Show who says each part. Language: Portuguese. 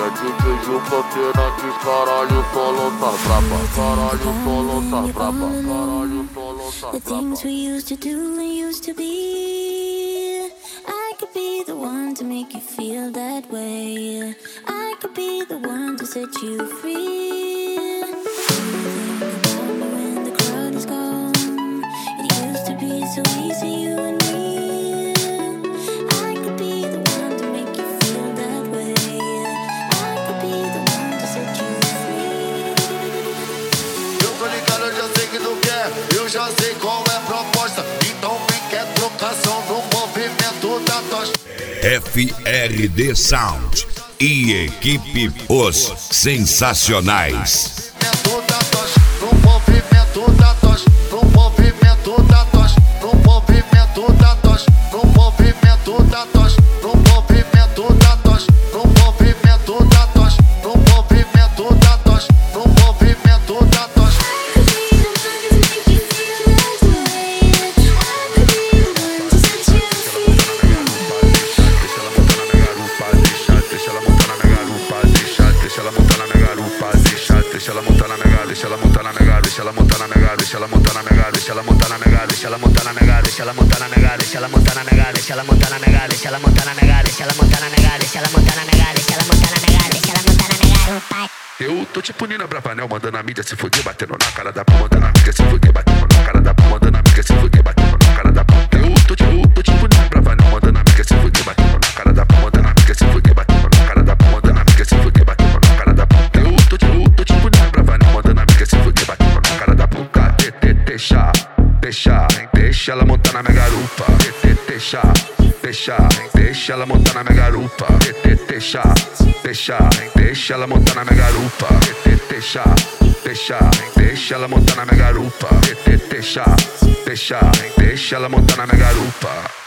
Speaker 1: É DJ Gil Fernandes, caralho, solo tá braba. Caralho, solo tá braba. Caralho, solo tá
Speaker 2: The things we used to do and used to be. I could be the one to make you feel that way. I could be the one to set you free. Think about me when the crowd is gone. It used to be so easy, you and me. I could be the one to make you feel that way. I could be the one to set you free.
Speaker 3: Eu tô ligado, eu já sei que tu quer. Eu já sei qual é a proposta. Então vem que é trocação no movimento da tocha.
Speaker 4: FRD Sound e equipe Os Sensacionais.
Speaker 3: No movimento da tocha, no movimento da tocha, no movimento da tocha, no movimento da tocha, no movimento da tocha, no movimento da tocha, no movimento da tocha, no movimento da tocha.
Speaker 5: Deixa ela montar na minha garupa, deixa ela montar na minha garupa, deixa ela montar na minha garupa, deixa ela montar na minha garupa, deixa ela montar na minha garupa, deixa ela montar na minha garupa, deixa ela montar na minha garupa, deixa ela montar na minha garupa, deixa ela montar na minha garupa, deixa ela montar na minha garupa, deixa ela montar na minha garupa, deixa ela montar na minha garupa, deixa ela montar na minha garupa, deixa ela montar na minha garupa, deixa ela montar na minha garupa, deixa ela montar na minha garupa. Eu tô tipo Nina Bravanel, mandando a mídia se fuder, batendo na cara da pô, mandando a mídia se fuder, batendo na cara da pô, mandando a mídia se fuder, batendo na cara da pô. Eu tô tipo Nina Bravanel, mandando a mídia se fuder, batendo na cara da pô, mandando a mídia se fuder, batendo na cara da pô, mandando a mídia se fuder, batendo na cara da pô. Eu tô tipo Nina Bravanel, mandando a mídia se fuder, batendo na cara da pô. Deixa ela montar na minha garupa, deixa ela montar na minha garupa, deixa ela montar na minha garupa, deixa ela montar na minha garupa, deixa ela montar na minha garupa.